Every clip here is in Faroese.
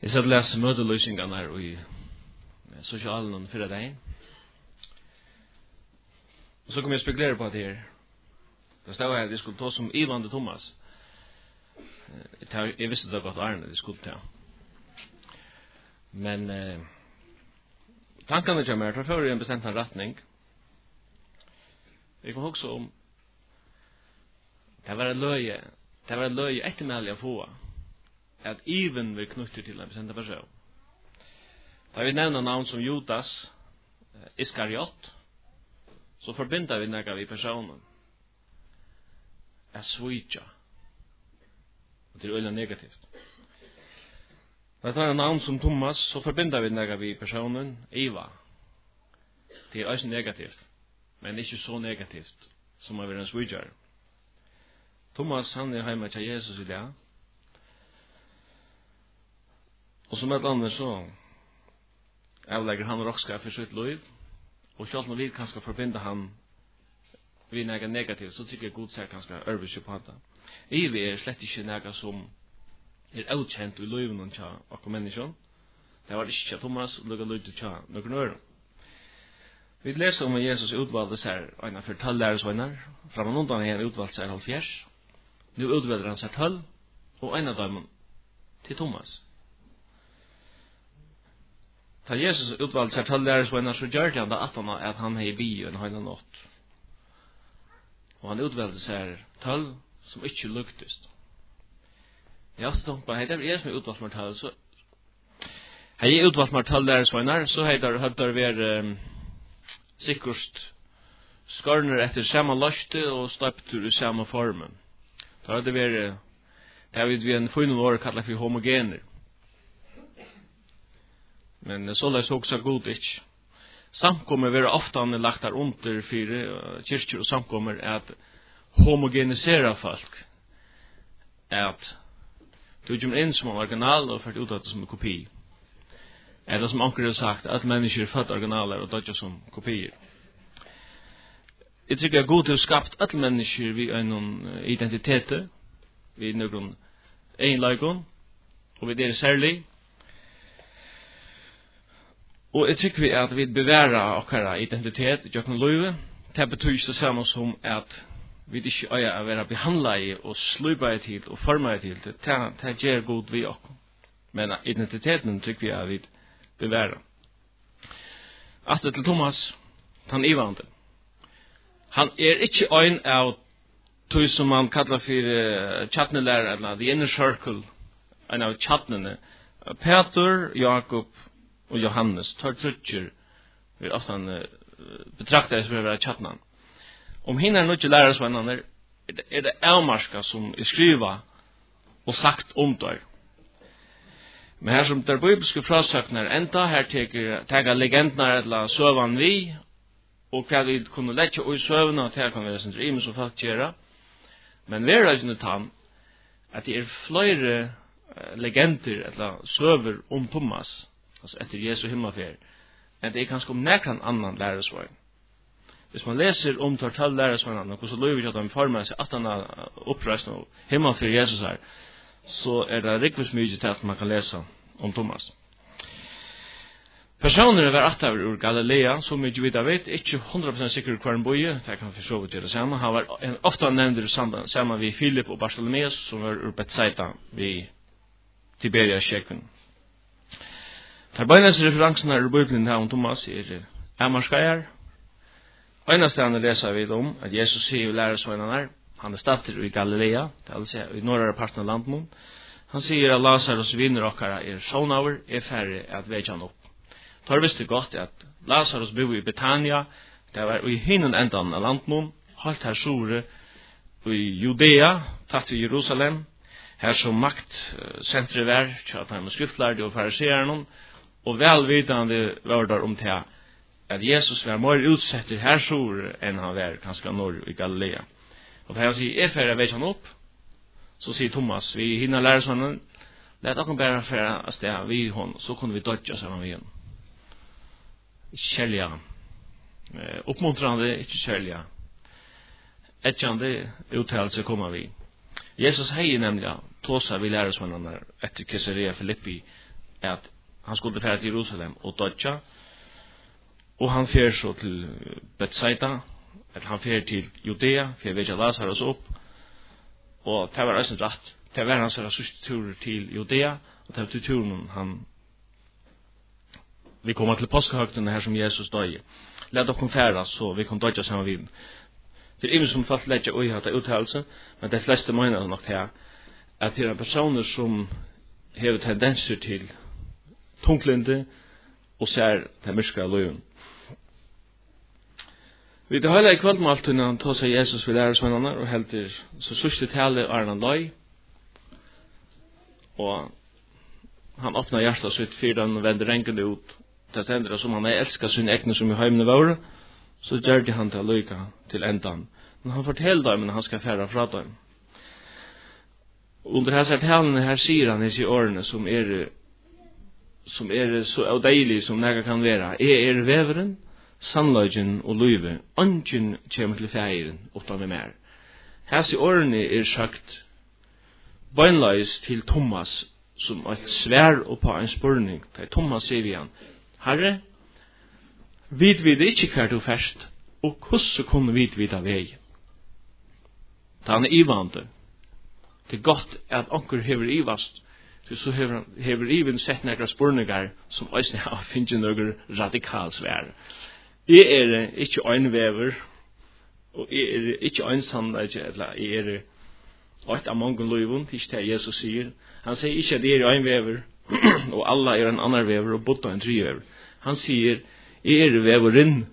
Jeg satt og leste møteløsningene her i sosialen før dagen. Og så kom jeg og spekulere på det her. Det stod her at jeg skulle ta som Ivan til Thomas. Jeg visste det godt Arne det skulle ta. Men tankene kommer her, for en bestemt retning. Jeg kom også om det var en løye ettermælig å få at even vil knytte til en bestemt person. Da vi nevner navn som Judas Iskariot, så forbinder vi noe vi personen. Er svitja. Det er øyelig negativt. Da vi tar en navn som Thomas, så forbinder vi noe vi personen. Eva. Det er også negativt, men ikke så negativt som å være en svitjar. Thomas, han er hjemme til Jesus i dag. Og som et annet så avlegger han rokskap for sitt liv. Og selv når vi kanskje forbinder han vi noe negativt, så tykker jeg god sier kanskje øvelse på det. Ivi er slett ikke noe som er utkjent i liven til akkur mennesker. Det var ikke Thomas, og lukket lyd til noen øren. Vi leser om Jesus utvalgte seg en av 12 læresvenner. Framan undan han utvalgte seg 70. Nu utvalgte han seg 12, og en av dem til Thomas. Da Jesus utvalgte seg 12 læresvenner, så gjør han det at han er i bio en høyne natt. Og han utvalgte seg 12 som ikke luktes. Jeg har tenkt på, det er jeg som er utvalgt meg 12, så har jeg utvalgt meg 12 læresvenner, så har det vært sikkert skarner etter samme løste og støptur i samme formen. Da har det vært, det har vi en funnet år kallet for homogener. Men så løs også god ikke. Samkommer vil ofte lagt der under for kyrkjer og samkommer at homogenisere folk. At du kommer inn som en original og ført ut av det som en kopi. Eller som anker har sagt, at mennesker er født originaler og dødja som kopier. Jeg tykker at god har skapt alle mennesker ved en identitet, ved noen egenleikon, og ved deres særlig. Og jeg tykker at vi beværer okkara identitet i jøkken løyve. Det betyr ikke det samme som at vi ikke øyer å være behandlet og sløyba til og formet til. Det gjør god vi okkur. Men identiteten tykker vi at vi beværer. Atter til Thomas, han ivande. Han er ikke øyn av tog som man kallar for tjatnelærer, eller the inner circle, en av tjatnene. Peter, Jakob og Johannes, tar trutcher, vi ofte betrakter som å være tjatnan. Om henne er ikke lærersvennerne, er det avmarska som er skriva og sagt om der. Men her som der bibelske frasøkner enda, her teker legendene eller søvan vi, og hva vi kunne lette i søvnene, og det kan være sin rime som folk gjør. Men vi er ikke tann at det er flere legender eller søver om Thomas, altså etter Jesu himmelferd, enn det er kanskje om nekran annan læresvaren. Hvis man leser om 12 læresvannene, hvordan løyver at de former seg at han har oppreist og himmelferd Jesus her, så er det rikvis mye til at man kan lese om Thomas. Personer var attaver ur Galilea, som ikke vidt vet, ikke 100% sikker hver en boje, det kan vi så vidt gjøre sammen. Han var ofte nevnt sammen ved Philip og Bartholomeus, som var ur Bethsaida ved Tiberias-kjekken. Tarbeines referansene ur Bibelen her om Thomas er Amarskeier. Øynestene leser vi om at Jesus sier i læresvennerne, han er stater i Galilea, det vil si i norra parten av landet. Han sier at Lazarus vinner okkara er sjånaver, er færre at veitja han opp. Tar visste godt at Lazarus bor i Betania, det var i hinnen endan av landet, halt her sore i Judea, tatt i Jerusalem, her som maktsentret var, tjatt her med skriftlærde og fariserene, og velvidande var der om til at Jesus var mer utsetter her sore enn han var kanskje norr i Galilea. Og da han sier, færre vet han opp, så sier Thomas, vi hinner lære sånn, let oss bare færre av sted vi hon, så kunne vi dodja sammen vi hon. Kjælja, oppmuntrande, ikke kjælja. Etjande uttalelse kommer vi. Jesus heier nemlig tåsa vi læresvennerne etter Caesarea Philippi at han skulle fære til Jerusalem og dodja, og han fer så til Bethsaida, eller han fer til Judea, for jeg vet ikke Lazarus opp, og det var også rett. Det var hans siste tur til Judea, og det var til turen vi kommer til påskehøgtene her som Jesus døg. Lad dere fære, så vi kan dodja sammen vid. Det ingen som falt letja ui hatt uttalelse, men de fleste mener nok her, at det er personer som har tendenser til tunglinde, og ser det mørke løven. Vi det hele i kveldmaltene tog seg Jesus ved lærersvennerne, og helter så sørste tale er han løy, og han åpna hjertet sitt fyrir han vender rengende ut. Det stender som han elskar sin egne som i heimene våre, så gjør han til lykke til endan. Men han forteller dem, men han skal fære fra dem. Under hans talene her sier han i sine årene som er så avdeilig som nega kan være. Er veveren, sannløgjen og løyve. Ungen kommer til feiren utan med mer. Hans i årene er sagt bøgnleis til Thomas som et svær og på en spurning. Thomas sier vi han, Herre, vid ikke hver du først, og hvordan kunne vi vite vei? Da han er ivande. Det er godt at anker hever ivast, så hever even sett nekra spurningar som også har finnet noen radikal svær. Jeg er ikke øynvever, og jeg er ikke øynsamlet, eller jeg er et av mange løyvun, det er ikke det Jesus sier. Han sier ikke at jeg er øynvever, og alla er en annan vever, og Buddha en trevever. Han sier, jeg er veveren,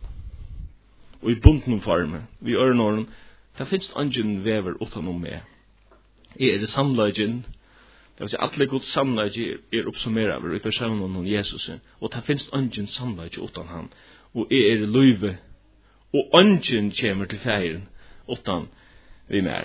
og i bunden forme, vi ørenåren, det finnes ingen vever utenom meg. Jeg er samløgjen, det vil si alle god samløgjen er oppsummeret i personen om Jesus, og det finnes ingen samløgjen utan han, og jeg er løyve, og ingen kommer til feiren utan vi mer.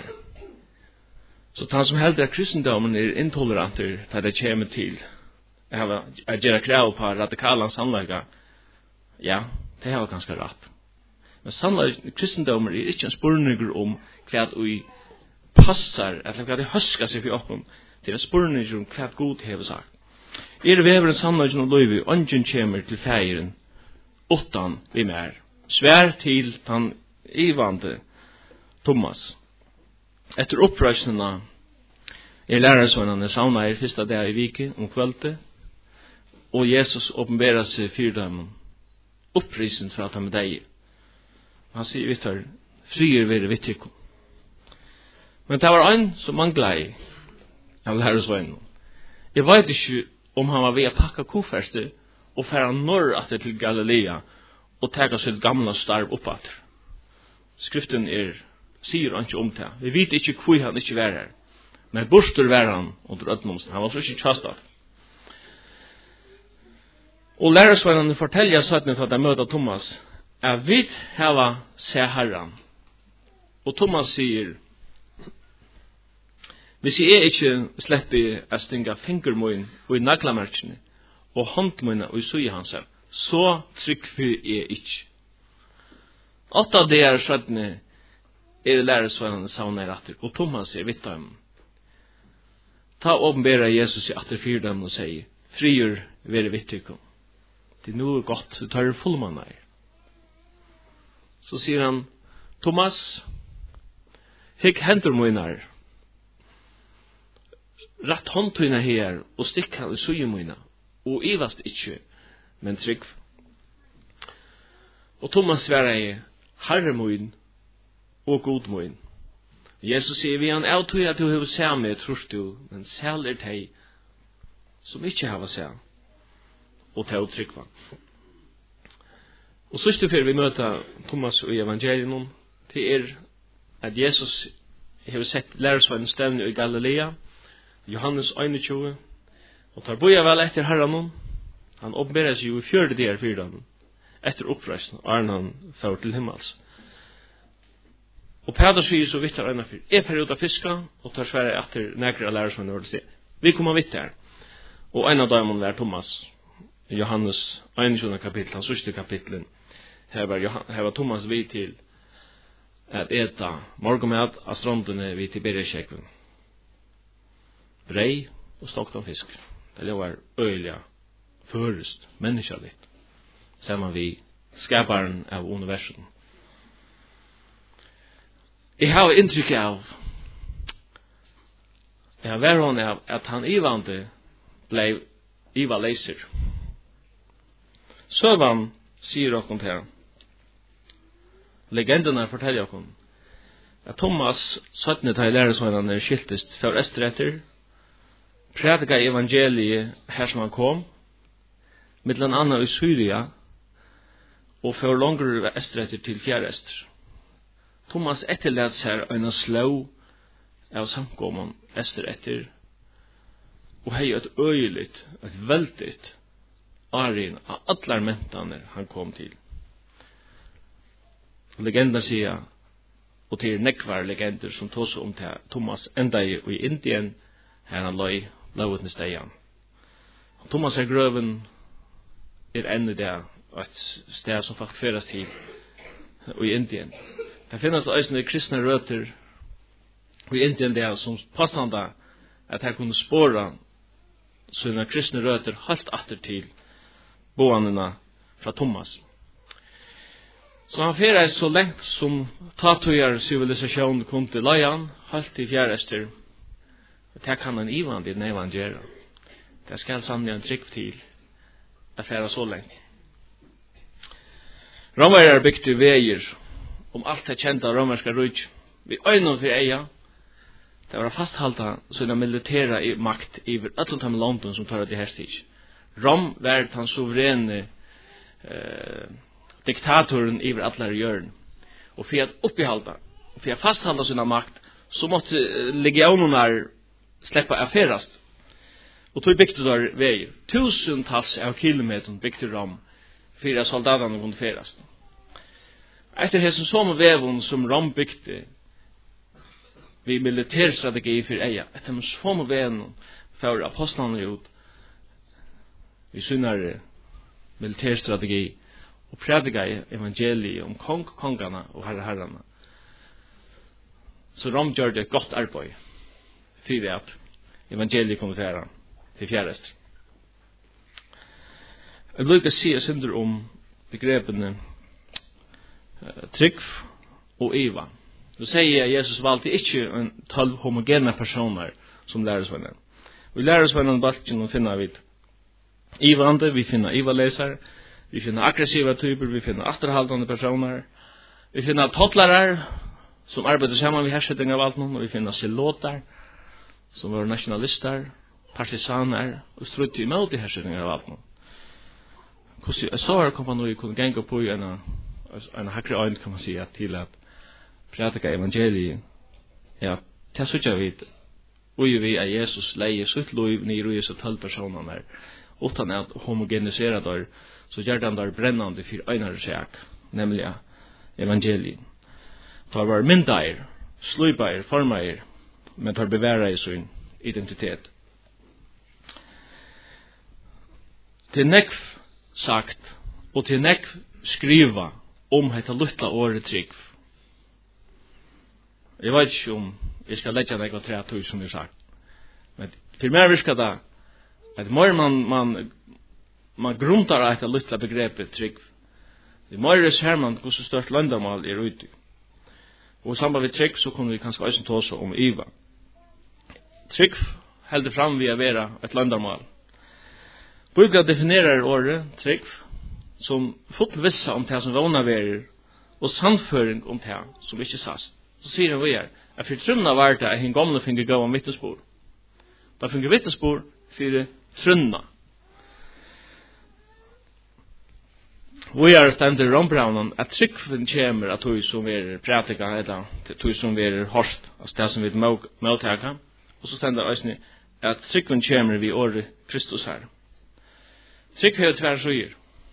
Så han som heldur kristendommen er intoleranter til det kommer til at gjøre krav på radikala sannleika, ja, det har ganske rett. Men kristendommen er ikke en spurninger om hva vi passar, eller hva det høsker seg for oss. Det er en spurninger om hva Gud har sagt. Er veveren sannleiken og løyvi, ungen kommer til feiren, utan vi mer. Svær til den ivande Thomas. Etter opprøsningene er lærersvennerne savnet første dag i vike om kveldet, og Jesus åpenberer seg for dem opprisen fra dem deg. Han sier vittar, frier være vittikum. Men det var en som manglet av lærersvennerne. Jeg vet ikke om han var ved å pakke kofferste og fære norr atter til Galilea og tega sitt gamla starv oppatter. Skriften sier han ikke om det. Vi vet ikke hvor han ikke var her. Men borster var han under ødnomsten. Han var så ikke kjastet. Og lærersvennerne forteller søttene til at de møter Thomas at vi har se Herren. Og Thomas sier, hvis jeg ikke slipper å stinge fingermøyen og i naglamerkene og håndmøyene og i søye hans, så trykker jeg ikke. 8 av det søttene er lærersvennerne savner etter, og Thomas vidt dem. Ta åpenbæra Jesus i atter fyr dem og sier, frier være vittikum. Det er noe godt, så tar det fullmann her. Så sier han, Thomas, hikk henter mine rett håndtøyne her, og stikk han i søye mine, og ivast ikke, men trygg. Og Thomas svarer, Herre min, og god min. Jesus sier vi han, jeg tror at du har sett meg, tror du, men selv de som ikke har sett, og til å tryggva. Og sørste før vi møter Thomas og evangelium, det at Jesus har sett lærersvennen stevne i Galilea, Johannes 21, og tar boja vel etter herren, han åpenberer seg jo i 4. del 4, etter oppreisen, og han fører til himmels. Og Peter sier så vidt her ennå fyr, fer ut av fiska, og tar svære etter nægre lærersvennen, og sier, vi kommer vidt her. Og en av dem var Thomas, Johannes 21. kapittel, hans sørste kapitlen, her var Thomas vid til at eta morgenmat av strandene vid til Bereskjekven. Brei og stokt av fisk. Det var øyelig først, menneskelig. Sammen vi skaparen av universum. Jeg har inntrykk av at han ivande blei iva leiser. Søvan sier okkur her. Legendene forteller okkur at Thomas 17. til læresvennerne skiltest for Estretter, prædika evangeliet her som han kom, millan anna i Syria, og for langer Estretter til Fjærester. Thomas etterlet seg en slå av samkommen Estretter, og hei et øyelig, et veldigt arin av allar mentane han kom til. Legender sier, og til nekvar legender som tås om til Thomas enda i Indien, her han løy lovutne steian. Thomas grøven enda det, et sted som faktisk føres til i Indien. Det finnes også kristne røter i Indien der som påstanda at her kunne spåra sånne kristne røter helt atter til boanene fra Thomas. Så han fyrer så lengt som tatuer civilisasjon kunne leian, helt til Fjærester. Det kan en ivand i den evangeliet. Det skal sannelig en trygg til at fyrer så lengt. Romare bygde veier alt det kjente romerska rujt. Vi øyne for eia. Det var fasthalta sånne militära makt i Atlantam London som tar det her stig. Rom var den suverene diktatoren i allar hjørn. Og for at oppihalda, for at fasthalda sånne makt, så måtte legionerna släppa affärast. Og tog bygde der veier. Tusentals av kilometer bygde Rom for at soldaterna kunne ferast. Etter hessen som vevun som Rom bygde vi militærstrategi for eia. Etter hessen som vevun for apostlene ut vi synnare militærstrategi og predika evangeliet om kongarna og herrarna. Så Rom gjør det et godt arbeid for at evangeliet kommer til Fjærester. Jeg vil ikke si synder om begrepene trygg og Eva. Du sier Jesus valgte ikke 12 homogene personer som læresvenner. Vi læresvenner balken og finner vi Ivande, vi finner Iva-leser, vi finner aggressiva typer, vi finner atterhaldande personer, vi finner totlarar som arbeider sammen med hersetting av alt noen, og vi finner silotar som var nationalister, partisaner og strutt imot i hersetting av alt noen. Så er kompanoi kunne ganga på i en hakre øyne, kan man si, til at prædika evangeliet, ja, til suttja vid, og vi at Jesus leie sutt loiv nir i 12 personer, utan at homogenisera der, så gjør han der brennande for øynare seg, nemlig evangeliet. Det var myndair, sluibair, formair, men tar bevara i sin identitet. Til nekv sagt, og til nekv skriva om hetta lutla året trygg. Jeg vet ikke om jeg skal leggja nekva 3000 som jeg sagt. Men for meg virker det at mer man gruntar eit lutla begrepet trygg. Det mer ser man hvordan størst landamal er ute. Og i samband med trygg så kunne vi kanskje også tåse om Iva. Trygg heldur fram ved å være et landamal. Biblia definerar året trygg som full vissa om det som vana verer og sannføring om det som ikke sast. Så sier han vi at for trunna var det at en gamle finner gå om vittnesbord. Da finner vittnesbord for trunna. Vi stendet rombraunen at tryggven kommer at tog som er pratika eller tog som er hårst altså det som vi måttaka og så stendet også at tryggven kommer vi året Kristus her. Trygg har tvær søyer.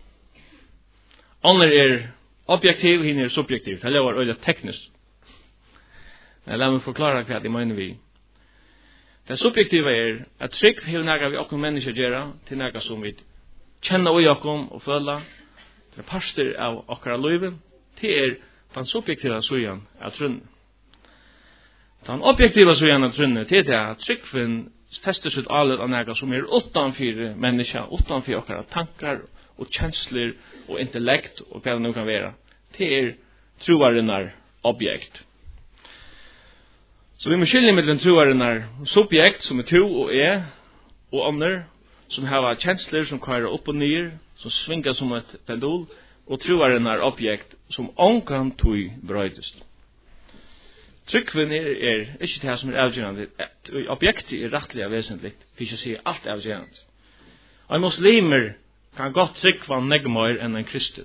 Andre er objektiv, henne er subjektiv. Det er øyelig teknisk. La meg forklare hva det mener vi. Det subjektive er at trygg har nægget vi okkur mennesker gjøre til nægget som vi kjenner i okkur og føler. Det er parster av okkara livet. Det er den subjektive søyen av trunnen. Den objektive søyen av trunnen det er at tryggven fester sitt alet av näga som utanför människa, utanför okkara tankar och känslor och intellekt och vad det nu kan vara. Det troarinnar objekt. Så vi må skilja mellan troarinnar subjekt som to och och andra som har känslor som kører upp och ner, som svingar som ett pendul, och troarinnar objekt som onkan tui brøydest. Tryggven er ikke det som avgjørende. Objektet rettelig vesentligt, for ikke å si alt avgjørende. Og muslimer kan godt tryggva negmøyr enn en kristen.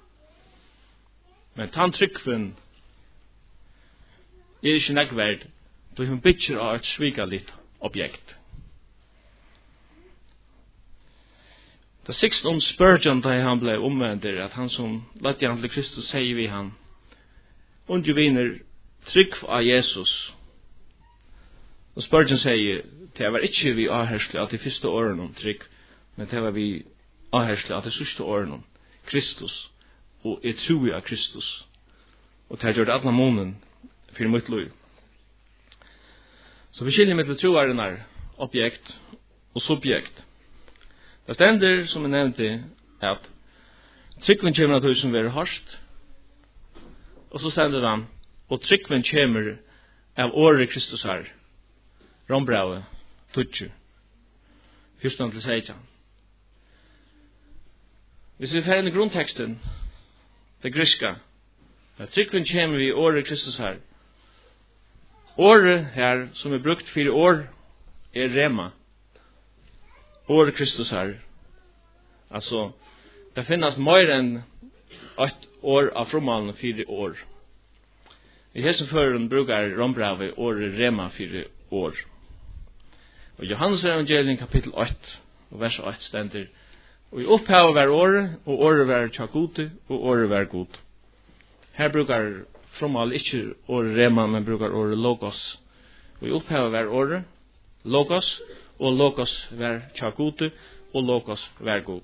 Men tann tryggven er ikke negverd, då hun bytjer av et svigaligt objekt. Det siste Spurgeon da han ble omvendt at han som lette han til Kristus sier vi han, unge viner trygg av Jesus. Og Spurgeon sier, det var ikke vi avherslig at de første årene trygg, men det var vi avherslig at de sørste årene Kristus, og jeg tror av Kristus. Og det har gjort alle månen for mitt liv. Så vi skiljer mellom troarinnar objekt og subjekt. Det stender, som jeg nevnte, at tryggven kommer at som være hardt, og så stender han, og tryggven kommer av året Kristus her, Rombraue, 20, 14-16. Hvis vi fer inn i grunnteksten, det griska, at tryggven kommer i året Kristus her, året her som brukt for år rema. Året Kristus her. Altså, det finnes mer enn et år av fromalen 4 år. I hesen føren brukar Rombraue året rema 4 år. Og Johannes evangelium kapittel 8, og vers 8 stender, og i opphavet var året, og året var tjagode, og året var god. Her brukar fromal ikke året rema, men brukar året logos. Og i opphavet var året logos, og logos var tjagode, og logos var god.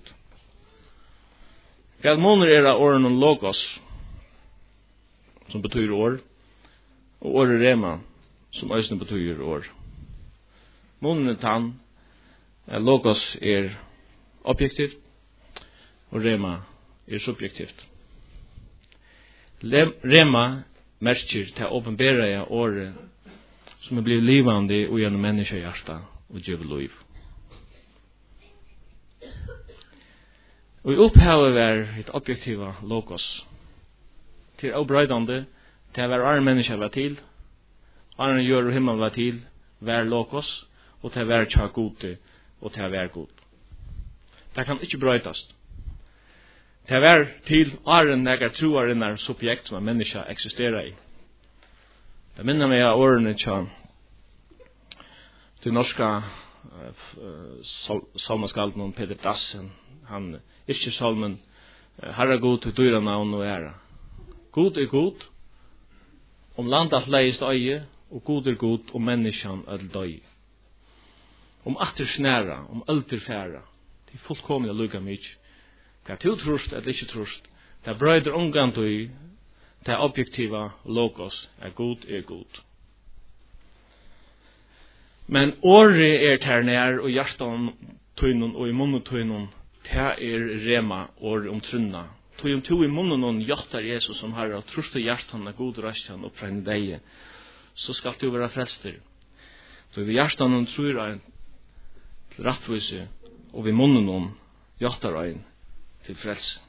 Hva måneder av åren logos, som betyr år, og året rema, som øyne betyr år. Måneden tann, logos objektivt, og rema subjektivt. Rema merker til å åpenbære året som blir livande og gjennom menneskehjertet og gjør liv. Og i opphavet var et objektiva logos. Til avbrøydande, til hver arme menneske var til, arme gjør og himmel var til, var logos, og til hver tja gode, og til hver god. Det kan ikke brøydast. Til hver til arme neger troarinnar subjekt som en menneske eksisterer i. Det minner meg av årene til norska salmaskalden Peter Dassen. Han ikke salmen Herre god til dyra navn og æra. God god om landet leist øye, og god god om menneskjan ødel døy. Om atter snæra, om ølter færa. Det er fullkomlig lukka mykje. Det er tiltrust eller ikke trust. Det er brøyder omgant i det objektiva logos god god. Men året ternær og hjertan tøynun og i munnen tøynun det rema år trunna. Tøy to i munnen hjartar Jesus som har og trust og hjertan god rastjan og fra deg, så skal du være frelster. Så vi hjertan tror ein til rettvise, og vi munnen hjartar ein til frelse.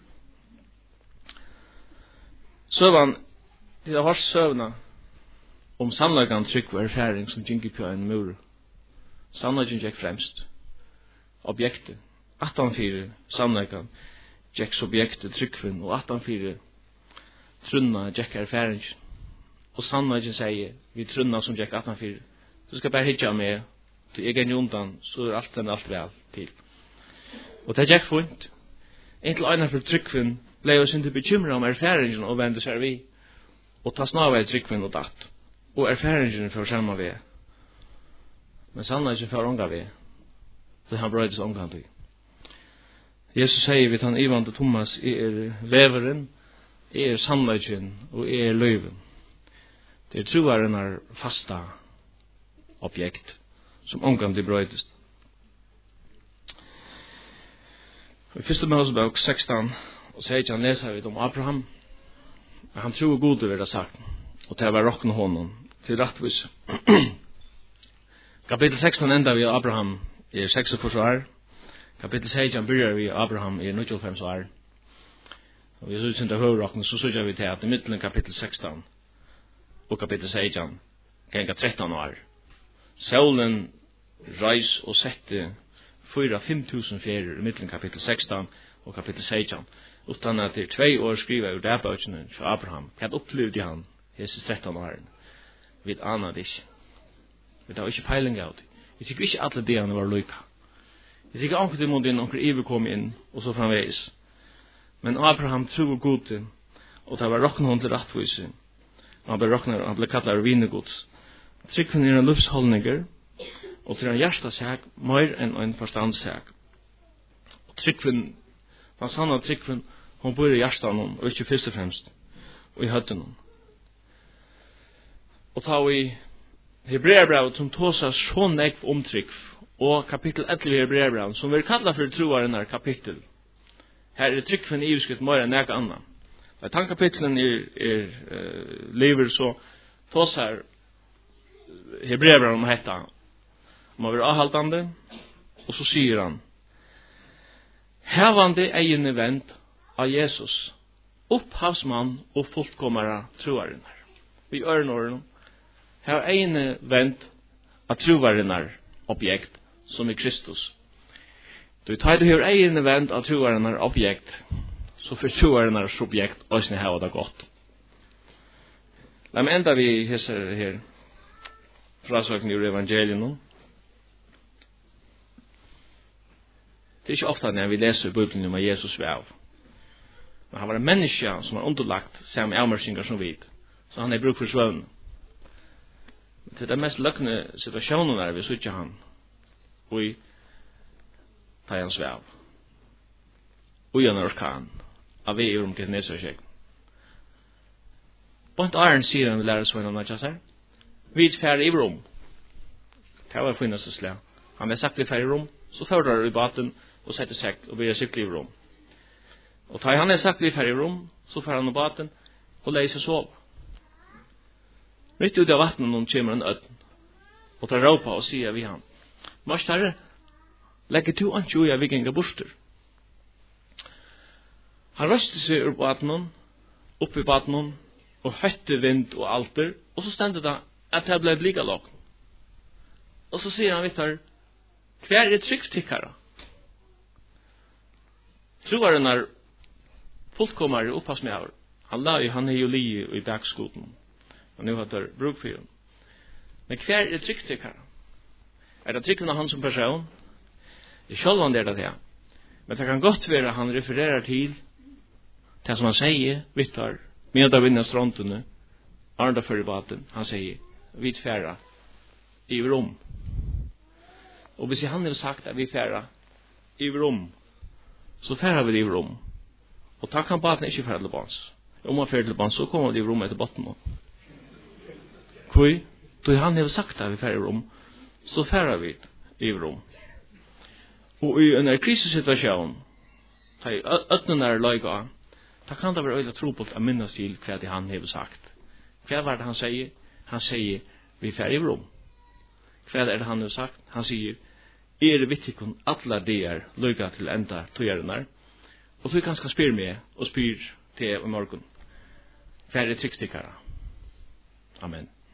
Søvan, det har søvna om sannlagan trygg og erfaring som gikk på en mur. Sannlagan gikk fremst. Objektet. 18-4 sannlagan gikk subjektet tryggven, og 18-4 trunna gikk erfaring. Og sannlagan sier, vi trunna som gikk 18-4, du skal bare hitja med, du er gen undan, så alt vel til. Og det gikk funkt. Inntil øyne for tryggven ble oss ikke bekymret om erfaringen og vende seg vi, og ta snava i tryggven og datt. Og erfaringen for samme vi. Men sannlagan for unga vi, så han brøydes omgang til. Jesus sier vi han Ivan til Thomas, leveren, sannlagen og løyven. Det troaren fasta objekt som omgående brøydest. I 1. Mosebok 16 og 16 leser vi om Abraham. Han tror god det vil sagt, og til å være rokken honom til rettvis. Kapitel 16 enda vi Abraham 46 år. Kapitel 16 begynner vi Abraham 95 år. Og vi synes ikke høyrokken, så synes vi til at i midten kapitel 16 og kapitel 16 genga 13 år. Solen reis og sette 4-5 ferier i midten kapitel 16 og kapitel 16. Utan at det 2 år skriver ur dagbøkene fra Abraham. Hva opplevde han Jesus 13 årene? Vi aner det ikke. Vi har ikke peiling av det. Jeg tykker ikke alle det han var lykke. Jeg tykker anker til måten onker Iver kom inn, og så framveis. Men Abraham tror god, og det var rokken hon til rettvise. Han ble kallet vinegods. Tryggven en livsholdninger, og til en hjertasæk, mer enn en forstandssæk. Og tryggven, den sanne tryggven, hon bor i hjertan hon, og ikke først og fremst, og i høtten hon. Og ta i Hebreerbrevet som tåsar så nekv omtrykk, og kapittel 11 i Hebreerbrevet, som vi kallar for troarennar kapittel. Her tryggven i skrift mer enn nek anna. Da tankapittelen lever så tåsar Hebreerbrevet om hetta. Om å være avhaltande, og så sier han, hevande egene vent av Jesus, opphavsmann og fullkommara troarennar. Vi ørnåren, her egene vent av troarennar objekt, som i Kristus. Du tar du her egene vent av troarennar objekt, så for troarennar subjekt, også hava det godt. La meg enda vi hisser her, frasøkning ur evangelien. Det ikke ofte når vi leser i Bibelen om Jesus var av. Men han var en menneske som var underlagt samme avmørsinger som vi. Så han bruk for svøvn. Til den mest løkne situasjonen vi så ikke han. Og i tar han svæv. Og i han orkan. Av vi om Genesarsjek. Bant Arn sier han vi lærer svøvn om det her. Vi færre i rom. Det var finnast slag. Han har sagt vi færre i rom. Så fører i baten og setter seg og blir sykle i rom. Og da han har sagt vi færre i rom, så fører han i baten og leier seg sove. Mitt ut av vattnet noen kommer en øden, og tar råpa og sier vi han, Mors herre, legger du ikke ui av vikinga borster? Han røste seg ur baten, opp i baten, og høtte vind og alter, og så stendte det at det ble lika lågt. Og så sier han vittar, hver tryggstikkara? Troaren fullkommare opphavsmæver. Han jo li i dagskoten. Og nu har det bruk for den. Men hver tryggstikkara? Det tryggven av han som person? Det sjølvan det det. Men det kan godt være han refererar til det som han sier, vittar, med å vinna stråntene, arnda for i baten, han sier, vit færa i rom. Og hvis han har sagt at vi færa i rom, så færa vi i rom. Og da kan baten ikke færa til bans. Om man færa til bans, så kommer vi i rom etter botten. Hvor? Da han har sagt at vi færa i rom, så færa vi i rom. Og i en krisesituasjon, da øtnene løyga, da kan det være øyla trobult å minnes til hva det han har sagt. Hva var det han sier? Han sier, vi færa i rom. Hva det han har sagt? Han sier, vittikon alla dier løyga til enda tøyernar. Og du kan spyr meg og spyr til i morgen. Hva tryggstikkara? Amen.